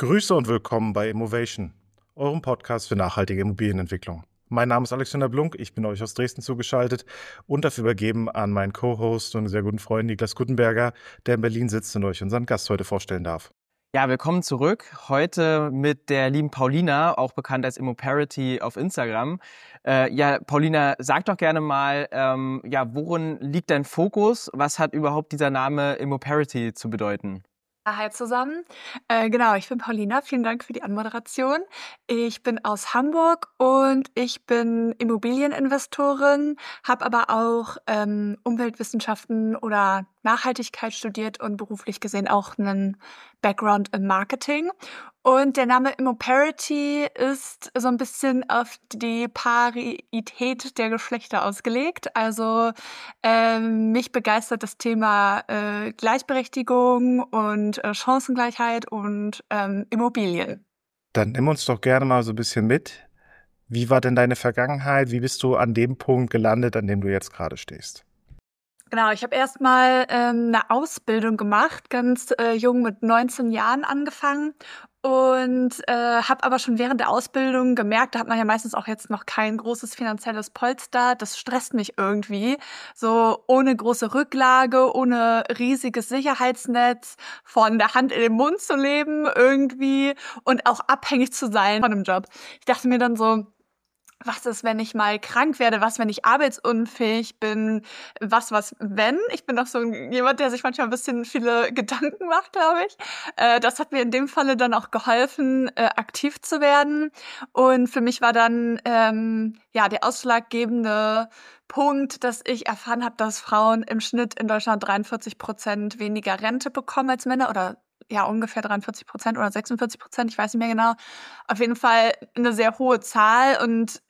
Grüße und willkommen bei Immovation, eurem Podcast für nachhaltige Immobilienentwicklung. Mein Name ist Alexander Blunk, ich bin euch aus Dresden zugeschaltet und dafür übergeben an meinen Co-Host und sehr guten Freund Niklas Guttenberger, der in Berlin sitzt und euch unseren Gast heute vorstellen darf. Ja, willkommen zurück. Heute mit der lieben Paulina, auch bekannt als Immoparity auf Instagram. Paulina, sag doch gerne mal, worin liegt dein Fokus? Was hat überhaupt dieser Name Immoparity zu bedeuten? Hi zusammen. Ich bin Paulina. Vielen Dank für die Anmoderation. Ich bin aus Hamburg und ich bin Immobilieninvestorin, habe aber auch Umweltwissenschaften oder Nachhaltigkeit studiert und beruflich gesehen auch einen Background im Marketing. Und der Name Immoparity ist so ein bisschen auf die Parität der Geschlechter ausgelegt. Also mich begeistert das Thema Gleichberechtigung und Chancengleichheit und Immobilien. Dann nimm uns doch gerne mal so ein bisschen mit. Wie war denn deine Vergangenheit? Wie bist du an dem Punkt gelandet, an dem du jetzt gerade stehst? Genau, ich habe erstmal eine Ausbildung gemacht, ganz jung mit 19 Jahren angefangen und habe aber schon während der Ausbildung gemerkt, da hat man ja meistens auch jetzt noch kein großes finanzielles Polster, das stresst mich irgendwie, so ohne große Rücklage, ohne riesiges Sicherheitsnetz, von der Hand in den Mund zu leben irgendwie und auch abhängig zu sein von einem Job. Ich dachte mir dann so, was ist, wenn ich mal krank werde? Was, wenn ich arbeitsunfähig bin? Was, wenn? Ich bin doch so jemand, der sich manchmal ein bisschen viele Gedanken macht, glaube ich. Das hat mir in dem Falle dann auch geholfen, aktiv zu werden. Und für mich war dann der ausschlaggebende Punkt, dass ich erfahren habe, dass Frauen im Schnitt in Deutschland 43% weniger Rente bekommen als Männer oder ja, ungefähr 43% oder 46%, ich weiß nicht mehr genau. Auf jeden Fall eine sehr hohe Zahl und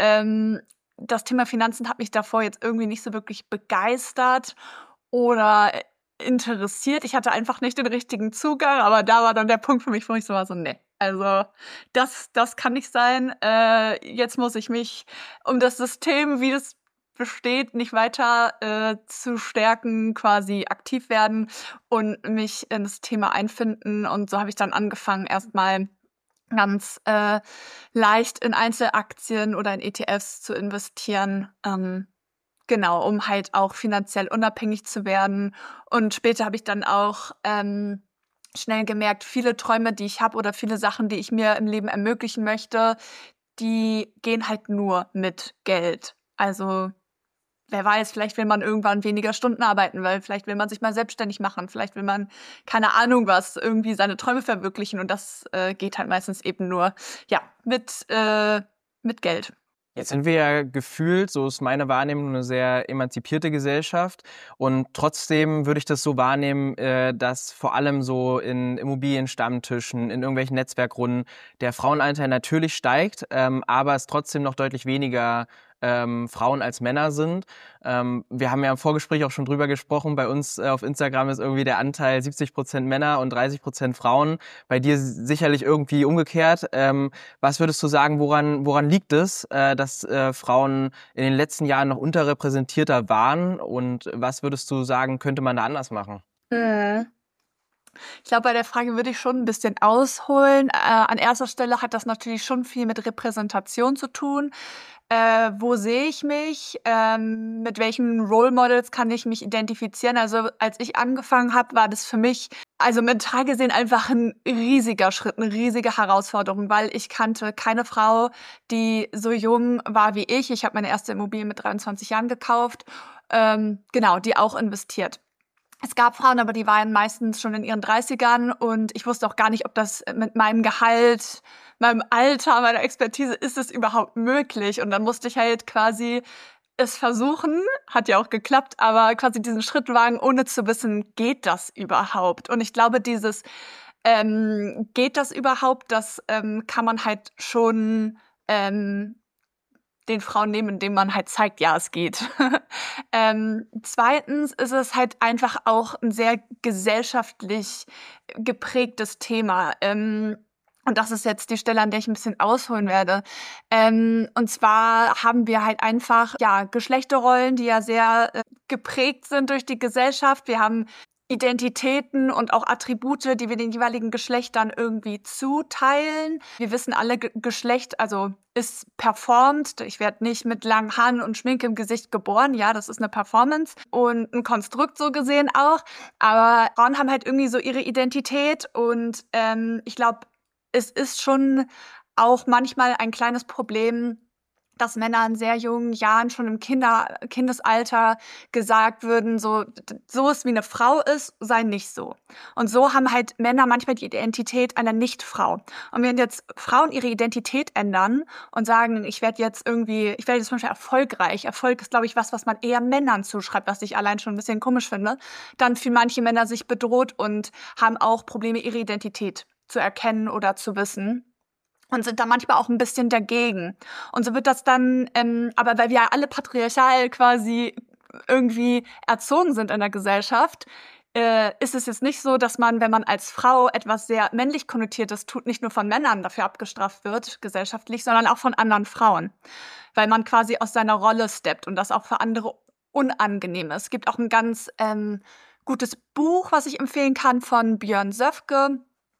das Thema Finanzen hat mich davor jetzt irgendwie nicht so wirklich begeistert oder interessiert. Ich hatte einfach nicht den richtigen Zugang, aber da war dann der Punkt für mich, wo ich so war, so nee. Also das kann nicht sein. Jetzt muss ich mich um das System, wie das besteht, nicht weiter zu stärken, quasi aktiv werden und mich in das Thema einfinden. Und so habe ich dann angefangen, erstmal ganz leicht in Einzelaktien oder in ETFs zu investieren. Um halt auch finanziell unabhängig zu werden. Und später habe ich dann auch schnell gemerkt, viele Träume, die ich habe oder viele Sachen, die ich mir im Leben ermöglichen möchte, die gehen halt nur mit Geld. Also wer weiß, vielleicht will man irgendwann weniger Stunden arbeiten, weil vielleicht will man sich mal selbstständig machen, vielleicht will man, keine Ahnung was, irgendwie seine Träume verwirklichen und das geht halt meistens eben nur, mit Geld. Jetzt sind wir ja gefühlt, so ist meine Wahrnehmung, eine sehr emanzipierte Gesellschaft. Und trotzdem würde ich das so wahrnehmen, dass vor allem so in Immobilienstammtischen, in irgendwelchen Netzwerkrunden der Frauenanteil natürlich steigt, aber es trotzdem noch deutlich weniger Frauen als Männer sind. Wir haben ja im Vorgespräch auch schon drüber gesprochen. Bei uns auf Instagram ist irgendwie der Anteil 70% Männer und 30% Frauen. Bei dir sicherlich irgendwie umgekehrt. Was würdest du sagen, woran liegt es, dass Frauen in den letzten Jahren noch unterrepräsentierter waren? Und was würdest du sagen, könnte man da anders machen? Ich glaube, bei der Frage würde ich schon ein bisschen ausholen. An erster Stelle hat das natürlich schon viel mit Repräsentation zu tun. Wo sehe ich mich? Mit welchen Role Models kann ich mich identifizieren? Also als ich angefangen habe, war das für mich, also mental gesehen, einfach ein riesiger Schritt, eine riesige Herausforderung, weil ich kannte keine Frau, die so jung war wie ich. Ich habe meine erste Immobilie mit 23 Jahren gekauft, die auch investiert. Es gab Frauen, aber die waren meistens schon in ihren 30ern und ich wusste auch gar nicht, ob das mit meinem Gehalt, meinem Alter, meiner Expertise, ist es überhaupt möglich? Und dann musste ich halt quasi es versuchen, hat ja auch geklappt, aber quasi diesen Schritt wagen, ohne zu wissen, geht das überhaupt? Und ich glaube, dieses geht das überhaupt, das kann man halt schon den Frauen nehmen, indem man halt zeigt, ja, es geht. Zweitens ist es halt einfach auch ein sehr gesellschaftlich geprägtes Thema. Und das ist jetzt die Stelle, an der ich ein bisschen ausholen werde. Und zwar haben wir halt einfach, Geschlechterrollen, die ja sehr geprägt sind durch die Gesellschaft. Wir haben Identitäten und auch Attribute, die wir den jeweiligen Geschlechtern irgendwie zuteilen. Wir wissen alle, Geschlecht, also ist performt. Ich werde nicht mit langen Haaren und Schminke im Gesicht geboren. Ja, das ist eine Performance und ein Konstrukt so gesehen auch. Aber Frauen haben halt irgendwie so ihre Identität und ich glaube, es ist schon auch manchmal ein kleines Problem, dass Männer in sehr jungen Jahren schon im Kindesalter gesagt würden, so ist wie eine Frau ist, sei nicht so. Und so haben halt Männer manchmal die Identität einer Nicht-Frau. Und wenn jetzt Frauen ihre Identität ändern und sagen, ich werde jetzt zum Beispiel erfolgreich. Erfolg ist, glaube ich, was man eher Männern zuschreibt, was ich allein schon ein bisschen komisch finde. Dann fühlen manche Männer sich bedroht und haben auch Probleme, ihre Identität zu erkennen oder zu wissen. Und sind da manchmal auch ein bisschen dagegen. Und so wird das dann, aber weil wir ja alle patriarchal quasi irgendwie erzogen sind in der Gesellschaft, ist es jetzt nicht so, dass man, wenn man als Frau etwas sehr männlich Konnotiertes tut, nicht nur von Männern dafür abgestraft wird, gesellschaftlich, sondern auch von anderen Frauen. Weil man quasi aus seiner Rolle steppt und das auch für andere unangenehm ist. Es gibt auch ein ganz gutes Buch, was ich empfehlen kann, von Björn Söfke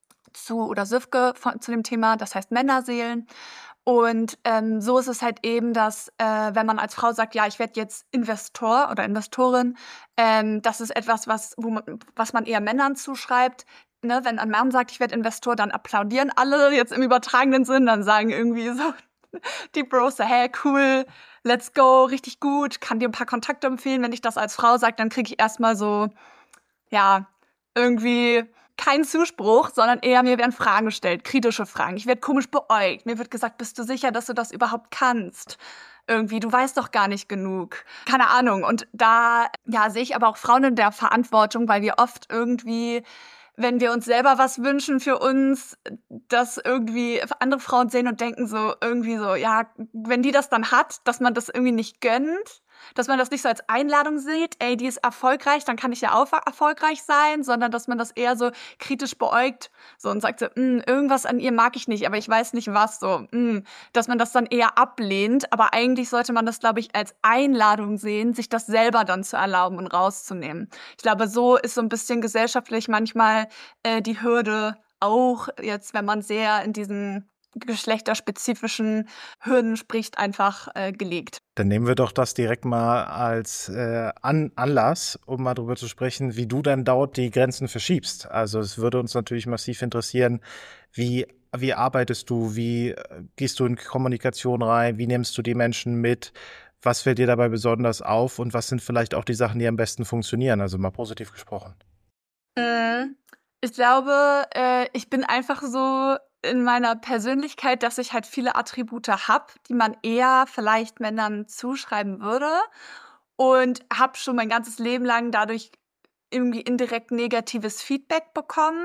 zu dem Thema, das heißt Männerseelen. Und so ist es halt eben, dass wenn man als Frau sagt, ja, ich werde jetzt Investor oder Investorin, das ist etwas, was man eher Männern zuschreibt. Ne? Wenn ein Mann sagt, ich werde Investor, dann applaudieren alle jetzt im übertragenen Sinn, dann sagen irgendwie so die Bros, hey, cool, let's go, richtig gut, kann dir ein paar Kontakte empfehlen. Wenn ich das als Frau sage, dann kriege ich erstmal so, ja, irgendwie kein Zuspruch, sondern eher mir werden Fragen gestellt, kritische Fragen. Ich werde komisch beäugt. Mir wird gesagt, bist du sicher, dass du das überhaupt kannst? Irgendwie, du weißt doch gar nicht genug. Keine Ahnung. Und da sehe ich aber auch Frauen in der Verantwortung, weil wir oft irgendwie, wenn wir uns selber was wünschen für uns, dass irgendwie andere Frauen sehen und denken so irgendwie so, ja, wenn die das dann hat, dass man das irgendwie nicht gönnt. Dass man das nicht so als Einladung sieht, ey, die ist erfolgreich, dann kann ich ja auch erfolgreich sein, sondern dass man das eher so kritisch beäugt so und sagt so, irgendwas an ihr mag ich nicht, aber ich weiß nicht was, so, dass man das dann eher ablehnt, aber eigentlich sollte man das, glaube ich, als Einladung sehen, sich das selber dann zu erlauben und rauszunehmen. Ich glaube, so ist so ein bisschen gesellschaftlich manchmal die Hürde auch jetzt, wenn man sehr in diesen geschlechterspezifischen Hürden spricht, einfach gelegt. Dann nehmen wir doch das direkt mal als Anlass, um mal darüber zu sprechen, wie du dann dort die Grenzen verschiebst. Also es würde uns natürlich massiv interessieren, wie arbeitest du, wie gehst du in Kommunikation rein, wie nimmst du die Menschen mit, was fällt dir dabei besonders auf und was sind vielleicht auch die Sachen, die am besten funktionieren, also mal positiv gesprochen. Ich glaube, ich bin einfach so in meiner Persönlichkeit, dass ich halt viele Attribute habe, die man eher vielleicht Männern zuschreiben würde und habe schon mein ganzes Leben lang dadurch irgendwie indirekt negatives Feedback bekommen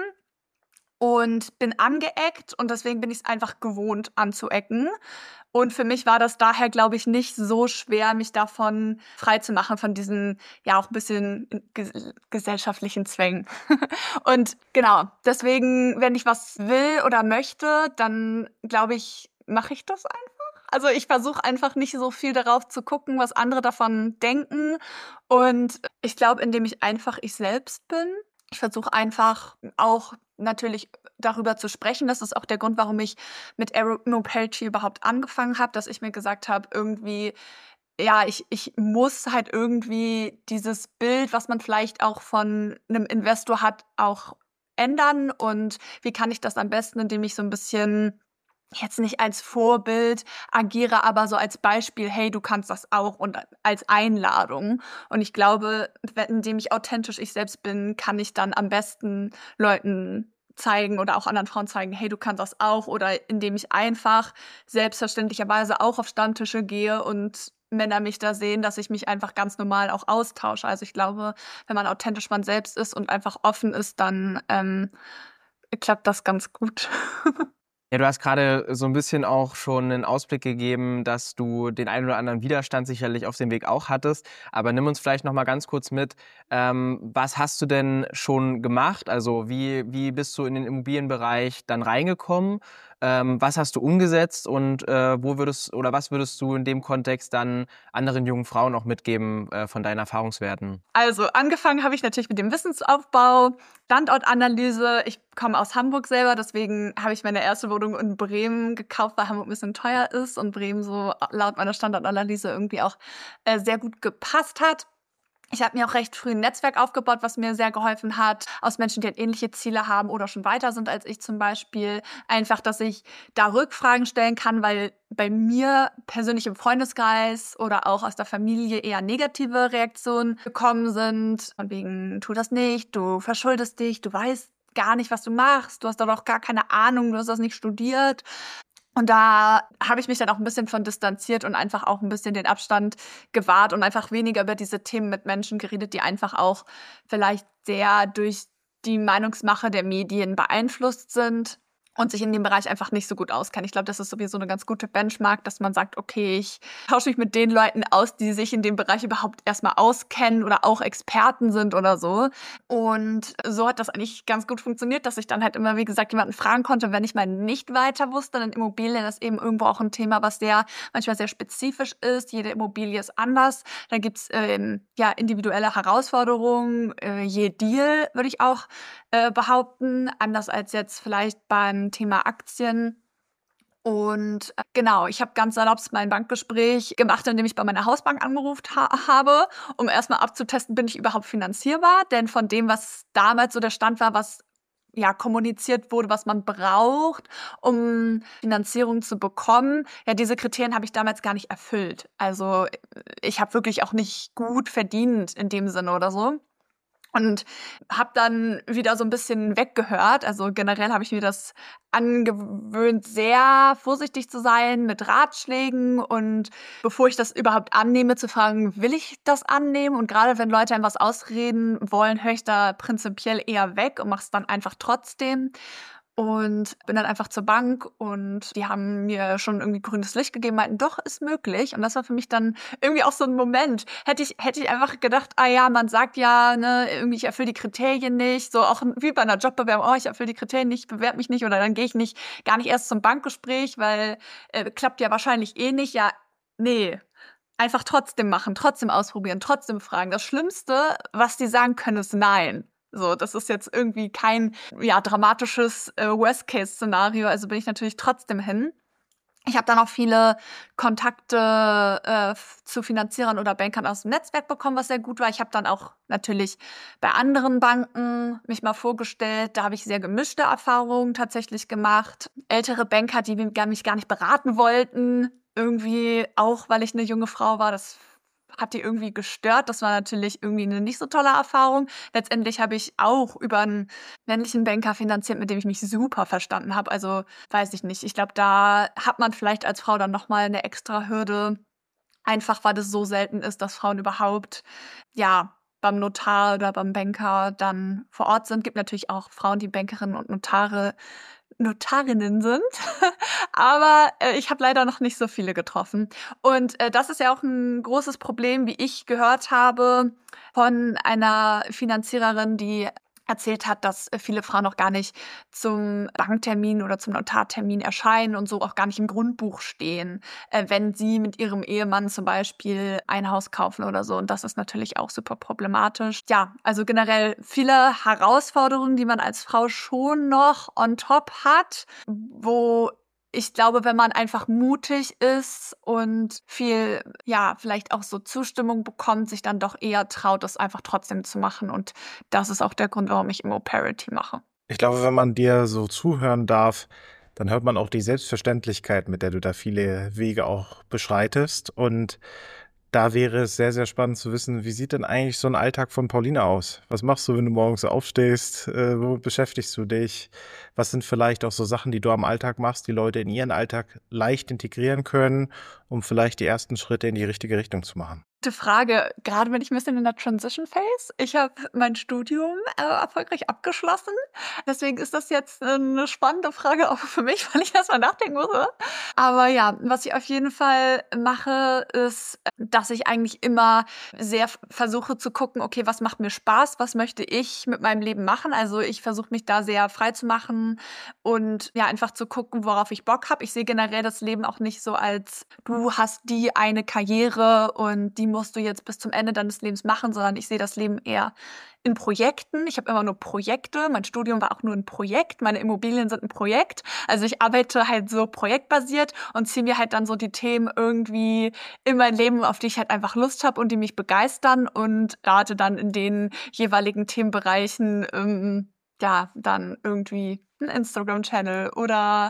und bin angeeckt und deswegen bin ich es einfach gewohnt anzuecken. Und für mich war das daher, glaube ich, nicht so schwer, mich davon frei zu machen, von diesen, ja, auch ein bisschen gesellschaftlichen Zwängen. Und genau, deswegen, wenn ich was will oder möchte, dann, glaube ich, mache ich das einfach. Also ich versuche einfach nicht so viel darauf zu gucken, was andere davon denken. Und ich glaube, indem ich einfach ich selbst bin, ich versuche einfach auch natürlich darüber zu sprechen. Das ist auch der Grund, warum ich mit Emo Peltier überhaupt angefangen habe, dass ich mir gesagt habe, irgendwie, ja, ich muss halt irgendwie dieses Bild, was man vielleicht auch von einem Investor hat, auch ändern. Und wie kann ich das am besten, indem ich so ein bisschen jetzt nicht als Vorbild agiere, aber so als Beispiel, hey, du kannst das auch und als Einladung. Und ich glaube, indem ich authentisch ich selbst bin, kann ich dann am besten Leuten zeigen oder auch anderen Frauen zeigen, hey, du kannst das auch. Oder indem ich einfach selbstverständlicherweise auch auf Stammtische gehe und Männer mich da sehen, dass ich mich einfach ganz normal auch austausche. Also ich glaube, wenn man authentisch man selbst ist und einfach offen ist, dann klappt das ganz gut. Ja, du hast gerade so ein bisschen auch schon einen Ausblick gegeben, dass du den einen oder anderen Widerstand sicherlich auf dem Weg auch hattest. Aber nimm uns vielleicht noch mal ganz kurz mit, was hast du denn schon gemacht? Also wie bist du in den Immobilienbereich dann reingekommen? Was hast du umgesetzt und was würdest du in dem Kontext dann anderen jungen Frauen auch mitgeben von deinen Erfahrungswerten? Also angefangen habe ich natürlich mit dem Wissensaufbau, Standortanalyse. Ich komme aus Hamburg selber, deswegen habe ich meine erste Wohnung in Bremen gekauft, weil Hamburg ein bisschen teuer ist und Bremen so laut meiner Standortanalyse irgendwie auch sehr gut gepasst hat. Ich habe mir auch recht früh ein Netzwerk aufgebaut, was mir sehr geholfen hat, aus Menschen, die halt ähnliche Ziele haben oder schon weiter sind als ich zum Beispiel. Einfach, dass ich da Rückfragen stellen kann, weil bei mir persönlich im Freundeskreis oder auch aus der Familie eher negative Reaktionen gekommen sind. Von wegen, tu das nicht, du verschuldest dich, du weißt gar nicht, was du machst, du hast doch gar keine Ahnung, du hast das nicht studiert. Und da habe ich mich dann auch ein bisschen von distanziert und einfach auch ein bisschen den Abstand gewahrt und einfach weniger über diese Themen mit Menschen geredet, die einfach auch vielleicht sehr durch die Meinungsmache der Medien beeinflusst sind und sich in dem Bereich einfach nicht so gut auskennen. Ich glaube, das ist sowieso eine ganz gute Benchmark, dass man sagt, okay, ich tausche mich mit den Leuten aus, die sich in dem Bereich überhaupt erstmal auskennen oder auch Experten sind oder so. Und so hat das eigentlich ganz gut funktioniert, dass ich dann halt immer, wie gesagt, jemanden fragen konnte, wenn ich mal nicht weiter wusste. Denn Immobilien ist eben irgendwo auch ein Thema, was manchmal sehr spezifisch ist. Jede Immobilie ist anders. Da gibt's individuelle Herausforderungen, je Deal, würde ich auch behaupten. Anders als jetzt vielleicht beim Thema Aktien. Und genau, ich habe ganz salopp mein Bankgespräch gemacht, indem ich bei meiner Hausbank angerufen habe, um erstmal abzutesten, bin ich überhaupt finanzierbar? Denn von dem, was damals so der Stand war, was ja kommuniziert wurde, was man braucht, um Finanzierung zu bekommen, ja, diese Kriterien habe ich damals gar nicht erfüllt. Also ich habe wirklich auch nicht gut verdient in dem Sinne oder so. Und habe dann wieder so ein bisschen weggehört. Also generell habe ich mir das angewöhnt, sehr vorsichtig zu sein mit Ratschlägen und bevor ich das überhaupt annehme, zu fragen, will ich das annehmen? Und gerade wenn Leute einem was ausreden wollen, höre ich da prinzipiell eher weg und mache es dann einfach trotzdem. Und bin dann einfach zur Bank und die haben mir schon irgendwie grünes Licht gegeben, meinten, doch, ist möglich. Und das war für mich dann irgendwie auch so ein Moment. Hätte ich einfach gedacht, ah ja, man sagt ja, ne, irgendwie ich erfülle die Kriterien nicht. So auch wie bei einer Jobbewerbung, oh, ich erfülle die Kriterien nicht, bewerbe mich nicht oder dann gehe ich gar nicht erst zum Bankgespräch, weil klappt ja wahrscheinlich eh nicht. Ja, nee. Einfach trotzdem machen, trotzdem ausprobieren, trotzdem fragen. Das Schlimmste, was die sagen können, ist nein. So, das ist jetzt irgendwie kein dramatisches Worst-Case-Szenario, also bin ich natürlich trotzdem hin. Ich habe dann auch viele Kontakte zu Finanzierern oder Bankern aus dem Netzwerk bekommen, was sehr gut war. Ich habe dann auch natürlich bei anderen Banken mich mal vorgestellt. Da habe ich sehr gemischte Erfahrungen tatsächlich gemacht. Ältere Banker, die mich gar nicht beraten wollten, irgendwie auch, weil ich eine junge Frau war, das hat die irgendwie gestört. Das war natürlich irgendwie eine nicht so tolle Erfahrung. Letztendlich habe ich auch über einen männlichen Banker finanziert, mit dem ich mich super verstanden habe. Also weiß ich nicht. Ich glaube, da hat man vielleicht als Frau dann nochmal eine extra Hürde. Einfach, weil das so selten ist, dass Frauen überhaupt, beim Notar oder beim Banker dann vor Ort sind. Gibt natürlich auch Frauen, die Bankerinnen und Notarinnen sind. Aber ich habe leider noch nicht so viele getroffen. Und das ist ja auch ein großes Problem, wie ich gehört habe von einer Finanziererin, die erzählt hat, dass viele Frauen noch gar nicht zum Banktermin oder zum Notartermin erscheinen und so auch gar nicht im Grundbuch stehen, wenn sie mit ihrem Ehemann zum Beispiel ein Haus kaufen oder so. Und das ist natürlich auch super problematisch. Ja, also generell viele Herausforderungen, die man als Frau schon noch on top hat, wo ich glaube, wenn man einfach mutig ist und viel, vielleicht auch so Zustimmung bekommt, sich dann doch eher traut, das einfach trotzdem zu machen. Und das ist auch der Grund, warum ich Immo-Parity mache. Ich glaube, wenn man dir so zuhören darf, dann hört man auch die Selbstverständlichkeit, mit der du da viele Wege auch beschreitest. Und da wäre es sehr, sehr spannend zu wissen, wie sieht denn eigentlich so ein Alltag von Pauline aus? Was machst du, wenn du morgens aufstehst? Womit beschäftigst du dich? Was sind vielleicht auch so Sachen, die du am Alltag machst, die Leute in ihren Alltag leicht integrieren können, um vielleicht die ersten Schritte in die richtige Richtung zu machen? Gute Frage. Gerade bin ich ein bisschen in der Transition Phase. Ich habe mein Studium erfolgreich abgeschlossen. Deswegen ist das jetzt eine spannende Frage auch für mich, weil ich erst mal nachdenken muss. Aber ja, was ich auf jeden Fall mache, ist, dass ich eigentlich immer sehr versuche zu gucken, okay, was macht mir Spaß, was möchte ich mit meinem Leben machen? Also ich versuche mich da sehr frei zu machen und ja, einfach zu gucken, worauf ich Bock habe. Ich sehe generell das Leben auch nicht so als, du hast die eine Karriere und die musst du jetzt bis zum Ende deines Lebens machen, sondern ich sehe das Leben eher in Projekten. Ich habe immer nur Projekte. Mein Studium war auch nur ein Projekt. Meine Immobilien sind ein Projekt. Also ich arbeite halt so projektbasiert und ziehe mir halt dann so die Themen irgendwie in mein Leben, auf die ich halt einfach Lust habe und die mich begeistern und starte dann in den jeweiligen Themenbereichen ja, dann irgendwie einen Instagram-Channel oder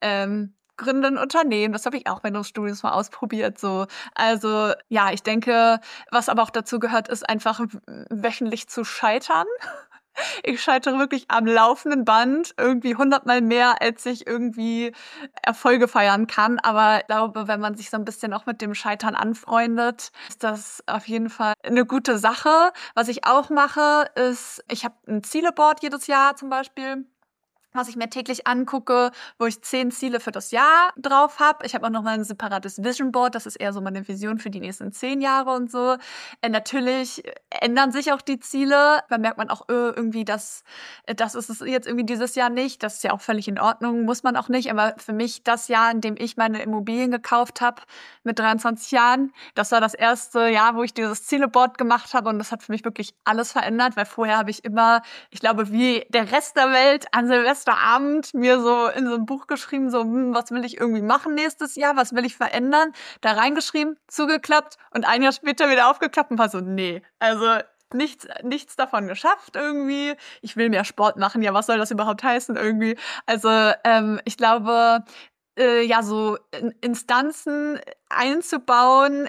gründe ein Unternehmen. Das habe ich auch während des Studiums mal ausprobiert. So. Also ja, ich denke, was aber auch dazu gehört, ist einfach wöchentlich zu scheitern. Ich scheitere wirklich am laufenden Band irgendwie 100-mal mehr, als ich irgendwie Erfolge feiern kann. Aber ich glaube, wenn man sich so ein bisschen auch mit dem Scheitern anfreundet, ist das auf jeden Fall eine gute Sache. Was ich auch mache, ist, ich habe ein Zieleboard jedes Jahr zum Beispiel, was ich mir täglich angucke, wo ich 10 Ziele für das Jahr drauf habe. Ich habe auch noch mal ein separates Vision Board, das ist eher so meine Vision für die nächsten 10 Jahre und so. Natürlich ändern sich auch die Ziele. Da merkt man auch irgendwie, das ist es jetzt irgendwie dieses Jahr nicht. Das ist ja auch völlig in Ordnung, muss man auch nicht. Aber für mich das Jahr, in dem ich meine Immobilien gekauft habe, mit 23 Jahren, das war das erste Jahr, wo ich dieses Zieleboard gemacht habe und das hat für mich wirklich alles verändert, weil vorher habe ich immer, ich glaube, wie der Rest der Welt an Silvesterabend mir so in so ein Buch geschrieben, so, was will ich irgendwie machen nächstes Jahr, was will ich verändern, da reingeschrieben, zugeklappt und ein Jahr später wieder aufgeklappt und war so, nee, also nichts davon geschafft irgendwie. Ich will mehr Sport machen, ja, was soll das überhaupt heißen irgendwie? Also ich glaube, ja, so Instanzen einzubauen,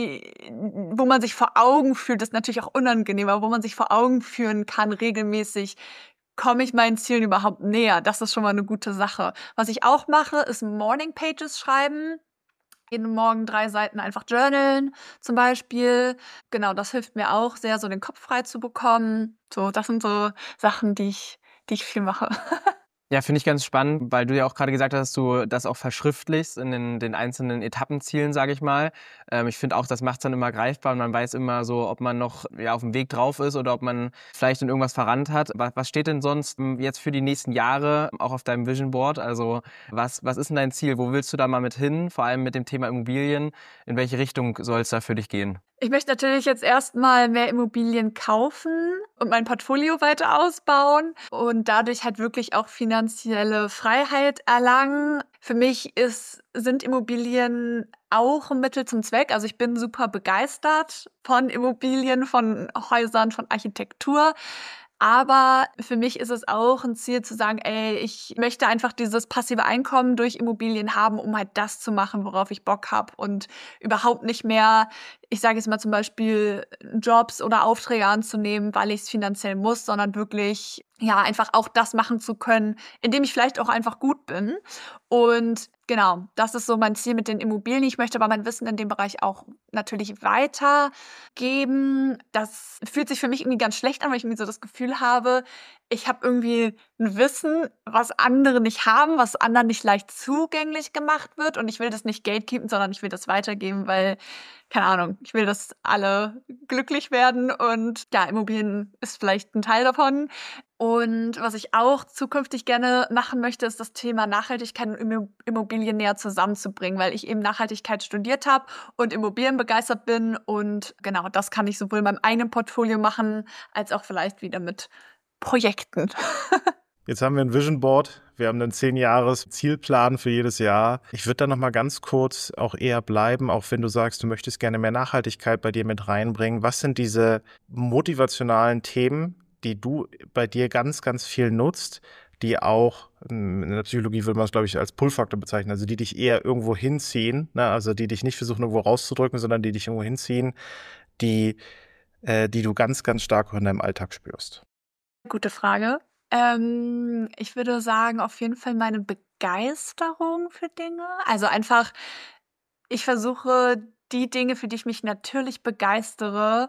wo man sich vor Augen fühlt, ist natürlich auch unangenehm, aber wo man sich vor Augen führen kann, regelmäßig, komme ich meinen Zielen überhaupt näher? Das ist schon mal eine gute Sache. Was ich auch mache, ist Morning Pages schreiben. Jeden Morgen 3 Seiten einfach journalen, zum Beispiel. Genau, das hilft mir auch sehr, so den Kopf frei zu bekommen. So, das sind so Sachen, die ich viel mache. Ja, finde ich ganz spannend, weil du ja auch gerade gesagt hast, dass du das auch verschriftlichst in den einzelnen Etappenzielen, sage ich mal. Ich finde auch, das macht es dann immer greifbar und man weiß immer so, ob man noch auf dem Weg drauf ist oder ob man vielleicht in irgendwas verrannt hat. Was steht denn sonst jetzt für die nächsten Jahre auch auf deinem Vision Board? Also was ist denn dein Ziel? Wo willst du da mal mit hin? Vor allem mit dem Thema Immobilien. In welche Richtung soll es da für dich gehen? Ich möchte natürlich jetzt erstmal mehr Immobilien kaufen und mein Portfolio weiter ausbauen und dadurch halt wirklich auch finanzielle Freiheit erlangen. Für mich sind Immobilien auch ein Mittel zum Zweck. Also ich bin super begeistert von Immobilien, von Häusern, von Architektur. Aber für mich ist es auch ein Ziel zu sagen, ey, ich möchte einfach dieses passive Einkommen durch Immobilien haben, um halt das zu machen, worauf ich Bock habe und überhaupt nicht mehr, ich sage jetzt mal zum Beispiel, Jobs oder Aufträge anzunehmen, weil ich es finanziell muss, sondern wirklich, ja, einfach auch das machen zu können, in dem ich vielleicht auch einfach gut bin. Und genau, das ist so mein Ziel mit den Immobilien. Ich möchte aber mein Wissen in dem Bereich auch natürlich weitergeben. Das fühlt sich für mich irgendwie ganz schlecht an, weil ich irgendwie so das Gefühl habe, ich habe irgendwie ein Wissen, was andere nicht haben, was anderen nicht leicht zugänglich gemacht wird. Und ich will das nicht gatekeepen, sondern ich will das weitergeben, weil, keine Ahnung, ich will, dass alle glücklich werden. Und ja, Immobilien ist vielleicht ein Teil davon. Und was ich auch zukünftig gerne machen möchte, ist das Thema Nachhaltigkeit und Immobilien näher zusammenzubringen, weil ich eben Nachhaltigkeit studiert habe und Immobilien begeistert bin. Und genau, das kann ich sowohl in meinem eigenen Portfolio machen, als auch vielleicht wieder mit Projekten. Jetzt haben wir ein Vision Board, wir haben einen 10-Jahres-Zielplan für jedes Jahr. Ich würde da noch mal ganz kurz auch eher bleiben, auch wenn du sagst, du möchtest gerne mehr Nachhaltigkeit bei dir mit reinbringen. Was sind diese motivationalen Themen, die du bei dir ganz, ganz viel nutzt, die auch, in der Psychologie würde man es, glaube ich, als Pull-Faktor bezeichnen, also die dich eher irgendwo hinziehen, ne? Also die dich nicht versuchen, irgendwo rauszudrücken, sondern die dich irgendwo hinziehen, die du ganz, ganz stark auch in deinem Alltag spürst? Gute Frage. Ich würde sagen, auf jeden Fall meine Begeisterung für Dinge. Also einfach, ich versuche die Dinge, für die ich mich natürlich begeistere,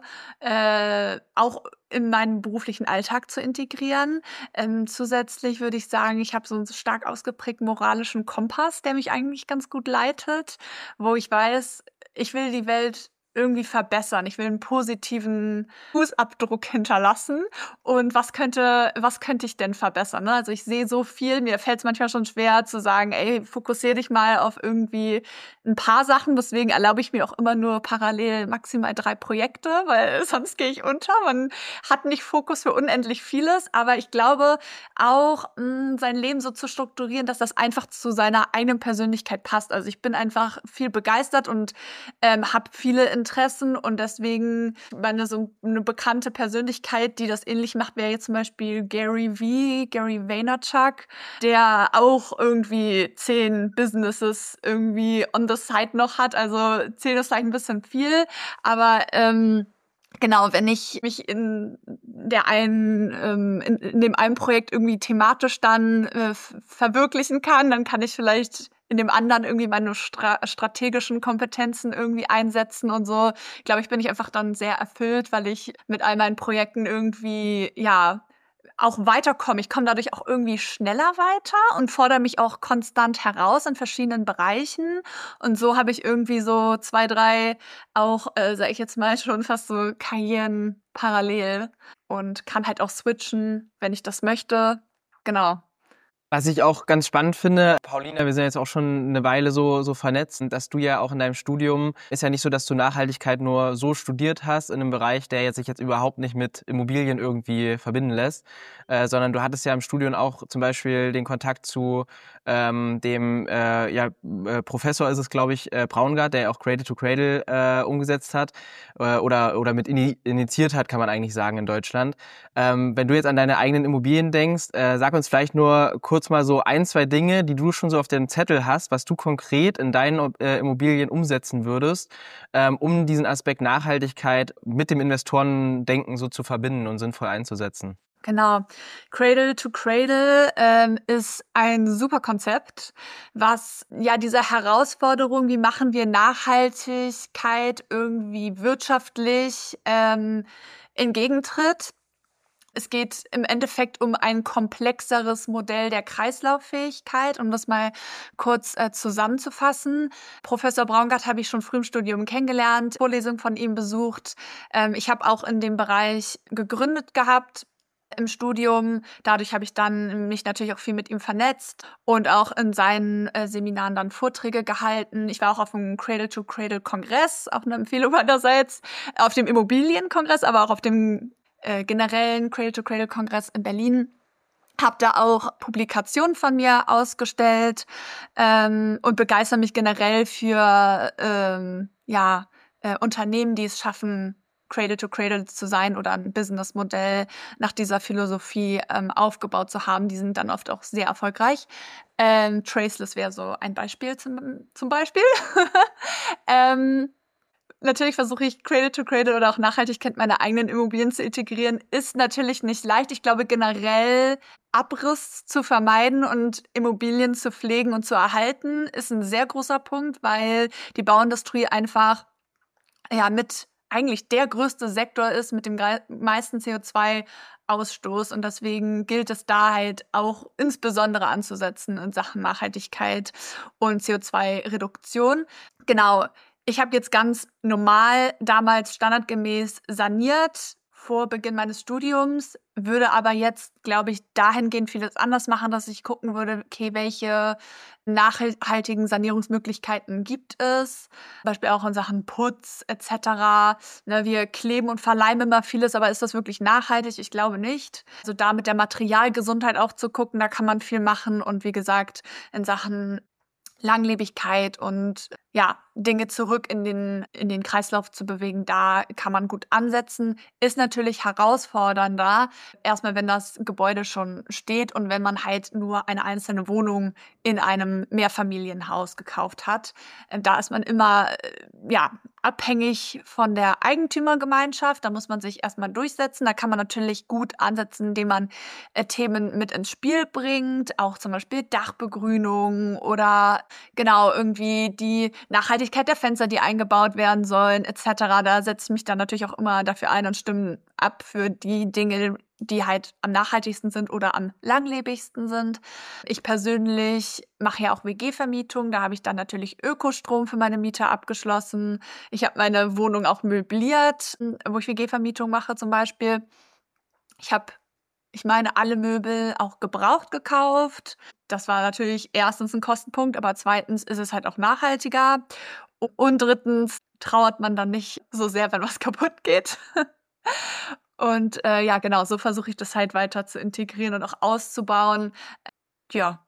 auch in meinen beruflichen Alltag zu integrieren. Zusätzlich würde ich sagen, ich habe so einen stark ausgeprägten moralischen Kompass, der mich eigentlich ganz gut leitet, wo ich weiß, ich will die Welt irgendwie verbessern. Ich will einen positiven Fußabdruck hinterlassen. Und was könnte ich denn verbessern? Ne? Also ich sehe so viel, mir fällt es manchmal schon schwer zu sagen, ey, fokussiere dich mal auf irgendwie ein paar Sachen. Deswegen erlaube ich mir auch immer nur parallel maximal 3 Projekte, weil sonst gehe ich unter. Man hat nicht Fokus für unendlich vieles, aber ich glaube auch, sein Leben so zu strukturieren, dass das einfach zu seiner eigenen Persönlichkeit passt. Also ich bin einfach viel begeistert und habe viele Interessen und deswegen so eine bekannte Persönlichkeit, die das ähnlich macht, wäre jetzt zum Beispiel Gary Vaynerchuk, der auch irgendwie 10 Businesses irgendwie on the side noch hat. Also 10 ist vielleicht ein bisschen viel, aber genau, wenn ich mich in dem einen Projekt irgendwie thematisch dann verwirklichen kann, dann kann ich vielleicht in dem anderen irgendwie meine strategischen Kompetenzen irgendwie einsetzen und so. Ich glaube, ich bin einfach dann sehr erfüllt, weil ich mit all meinen Projekten irgendwie, ja, auch weiterkomme. Ich komme dadurch auch irgendwie schneller weiter und fordere mich auch konstant heraus in verschiedenen Bereichen. Und so habe ich irgendwie so 2, 3 auch, sage ich jetzt mal, schon fast so Karrieren parallel und kann halt auch switchen, wenn ich das möchte. Genau. Was ich auch ganz spannend finde, Paulina, wir sind jetzt auch schon eine Weile so vernetzt, und dass du ja auch in deinem Studium, ist ja nicht so, dass du Nachhaltigkeit nur so studiert hast in einem Bereich, der sich jetzt überhaupt nicht mit Immobilien irgendwie verbinden lässt, sondern du hattest ja im Studium auch zum Beispiel den Kontakt zu dem Professor ist es, glaube ich, Braungart, der auch Cradle to Cradle umgesetzt hat oder mit initiiert hat, kann man eigentlich sagen, in Deutschland. Wenn du jetzt an deine eigenen Immobilien denkst, sag uns vielleicht nur kurz mal so 1, 2 Dinge, die du schon so auf dem Zettel hast, was du konkret in deinen Immobilien umsetzen würdest, um diesen Aspekt Nachhaltigkeit mit dem Investorendenken so zu verbinden und sinnvoll einzusetzen. Genau. Cradle to Cradle ist ein super Konzept, was ja dieser Herausforderung, wie machen wir Nachhaltigkeit irgendwie wirtschaftlich entgegentritt. Es geht im Endeffekt um ein komplexeres Modell der Kreislauffähigkeit, um das mal kurz zusammenzufassen. Professor Braungart habe ich schon früh im Studium kennengelernt, Vorlesungen von ihm besucht. Ich habe auch in dem Bereich gegründet gehabt im Studium. Dadurch habe ich dann mich natürlich auch viel mit ihm vernetzt und auch in seinen Seminaren dann Vorträge gehalten. Ich war auch auf dem Cradle-to-Cradle-Kongress, auch eine Empfehlung meinerseits, auf dem Immobilienkongress, aber auch auf dem generellen Cradle-to-Cradle-Kongress in Berlin. Habe da auch Publikationen von mir ausgestellt und begeistere mich generell für Unternehmen, die es schaffen, Cradle to Cradle zu sein oder ein Businessmodell nach dieser Philosophie aufgebaut zu haben. Die sind dann oft auch sehr erfolgreich. Traceless wäre so ein Beispiel zum Beispiel. Natürlich versuche ich Cradle to Cradle oder auch Nachhaltigkeit meine eigenen Immobilien zu integrieren. Ist natürlich nicht leicht. Ich glaube generell Abriss zu vermeiden und Immobilien zu pflegen und zu erhalten ist ein sehr großer Punkt, weil die Bauindustrie einfach mit eigentlich der größte Sektor ist mit dem meisten CO2-Ausstoß. Und deswegen gilt es da halt auch insbesondere anzusetzen in Sachen Nachhaltigkeit und CO2-Reduktion. Genau. Ich habe jetzt ganz normal damals standardgemäß saniert vor Beginn meines Studiums, würde aber jetzt, glaube ich, dahingehend vieles anders machen, dass ich gucken würde, okay, welche nachhaltigen Sanierungsmöglichkeiten gibt es, zum Beispiel auch in Sachen Putz etc. Wir kleben und verleimen immer vieles, aber ist das wirklich nachhaltig? Ich glaube nicht. Also da mit der Materialgesundheit auch zu gucken, da kann man viel machen und wie gesagt, in Sachen Langlebigkeit und Dinge zurück in den Kreislauf zu bewegen, da kann man gut ansetzen. Ist natürlich herausfordernder, erstmal wenn das Gebäude schon steht und wenn man halt nur eine einzelne Wohnung in einem Mehrfamilienhaus gekauft hat. Da ist man immer abhängig von der Eigentümergemeinschaft. Da muss man sich erstmal durchsetzen. Da kann man natürlich gut ansetzen, indem man Themen mit ins Spiel bringt, auch zum Beispiel Dachbegrünung oder genau irgendwie die nachhaltige Nachhaltigkeit der Fenster, die eingebaut werden sollen, etc. Da setze ich mich dann natürlich auch immer dafür ein und stimme ab für die Dinge, die halt am nachhaltigsten sind oder am langlebigsten sind. Ich persönlich mache ja auch WG-Vermietung. Da habe ich dann natürlich Ökostrom für meine Mieter abgeschlossen. Ich habe meine Wohnung auch möbliert, wo ich WG-Vermietung mache zum Beispiel. Ich meine, alle Möbel auch gebraucht gekauft. Das war natürlich erstens ein Kostenpunkt, aber zweitens ist es halt auch nachhaltiger. Und drittens trauert man dann nicht so sehr, wenn was kaputt geht. Und ja, genau, so versuche ich das halt weiter zu integrieren und auch auszubauen. Ja.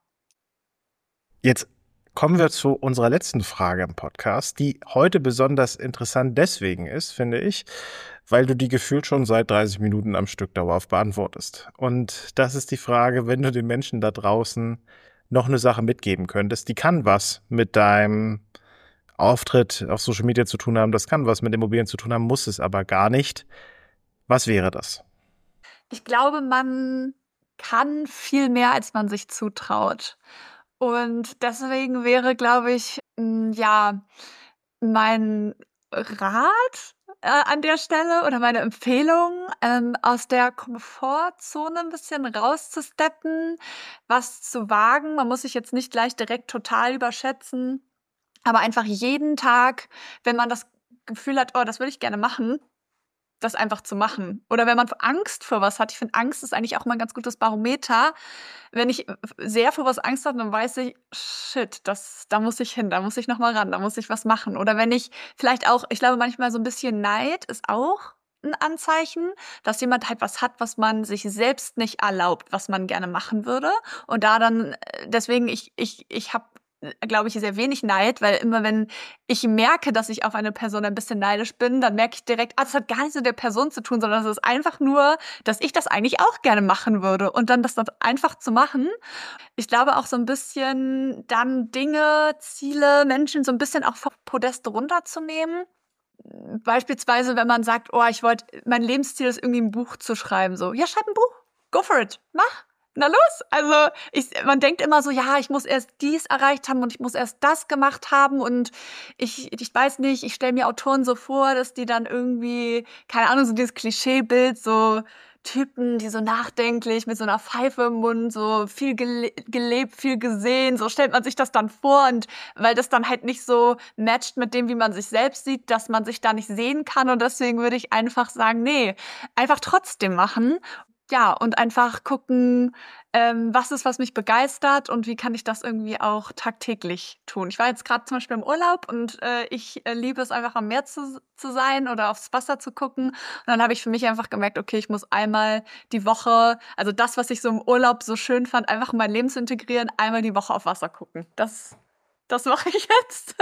Jetzt kommen wir zu unserer letzten Frage im Podcast, die heute besonders interessant deswegen ist, finde ich, weil du die gefühlt schon seit 30 Minuten am Stück dauerhaft beantwortest. Und das ist die Frage, wenn du den Menschen da draußen noch eine Sache mitgeben könntest, die kann was mit deinem Auftritt auf Social Media zu tun haben, das kann was mit Immobilien zu tun haben, muss es aber gar nicht. Was wäre das? Ich glaube, man kann viel mehr, als man sich zutraut. Und deswegen wäre, glaube ich, ja, mein Rat an der Stelle oder meine Empfehlung, aus der Komfortzone ein bisschen rauszusteppen, was zu wagen. Man muss sich jetzt nicht gleich direkt total überschätzen, aber einfach jeden Tag, wenn man das Gefühl hat, oh, das würde ich gerne machen, das einfach zu machen. Oder wenn man Angst vor was hat. Ich finde, Angst ist eigentlich auch mal ein ganz gutes Barometer. Wenn ich sehr vor was Angst habe, dann weiß ich, shit, da muss ich hin, da muss ich noch mal ran, da muss ich was machen. Oder wenn ich vielleicht auch, ich glaube manchmal so ein bisschen Neid ist auch ein Anzeichen, dass jemand halt was hat, was man sich selbst nicht erlaubt, was man gerne machen würde. Und da dann, deswegen, ich habe, glaube ich, sehr wenig Neid, weil immer wenn ich merke, dass ich auf eine Person ein bisschen neidisch bin, dann merke ich direkt, das hat gar nichts mit der Person zu tun, sondern es ist einfach nur, dass ich das eigentlich auch gerne machen würde. Und dann das einfach zu machen. Ich glaube auch so ein bisschen dann Dinge, Ziele, Menschen so ein bisschen auch vom Podest runterzunehmen. Beispielsweise, wenn man sagt, oh, mein Lebensziel ist irgendwie ein Buch zu schreiben. So, ja, schreib ein Buch. Go for it. Mach. Na los. Also man denkt immer so, ja, ich muss erst dies erreicht haben und ich muss erst das gemacht haben und ich weiß nicht, ich stelle mir Autoren so vor, dass die dann irgendwie, keine Ahnung, so dieses Klischeebild, so Typen, die so nachdenklich mit so einer Pfeife im Mund, so viel gelebt, viel gesehen, so stellt man sich das dann vor und weil das dann halt nicht so matcht mit dem, wie man sich selbst sieht, dass man sich da nicht sehen kann und deswegen würde ich einfach sagen, nee, einfach trotzdem machen. Ja, und einfach gucken, was ist, was mich begeistert und wie kann ich das irgendwie auch tagtäglich tun. Ich war jetzt gerade zum Beispiel im Urlaub und ich liebe es einfach am Meer zu sein oder aufs Wasser zu gucken. Und dann habe ich für mich einfach gemerkt, okay, ich muss einmal die Woche, also das, was ich so im Urlaub so schön fand, einfach in mein Leben zu integrieren, einmal die Woche auf Wasser gucken. Das mache ich jetzt.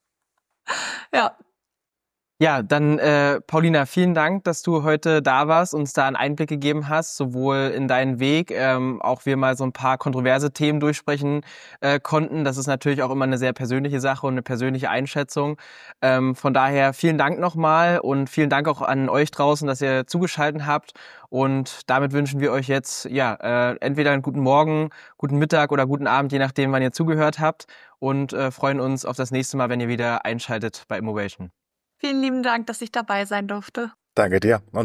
Ja. Ja, dann Paulina, vielen Dank, dass du heute da warst, uns da einen Einblick gegeben hast, sowohl in deinen Weg, auch wir mal so ein paar kontroverse Themen durchsprechen konnten. Das ist natürlich auch immer eine sehr persönliche Sache und eine persönliche Einschätzung. Von daher vielen Dank nochmal und vielen Dank auch an euch draußen, dass ihr zugeschaltet habt. Und damit wünschen wir euch jetzt entweder einen guten Morgen, guten Mittag oder guten Abend, je nachdem, wann ihr zugehört habt. Und freuen uns auf das nächste Mal, wenn ihr wieder einschaltet bei Immovation. Vielen lieben Dank, dass ich dabei sein durfte. Danke dir. Und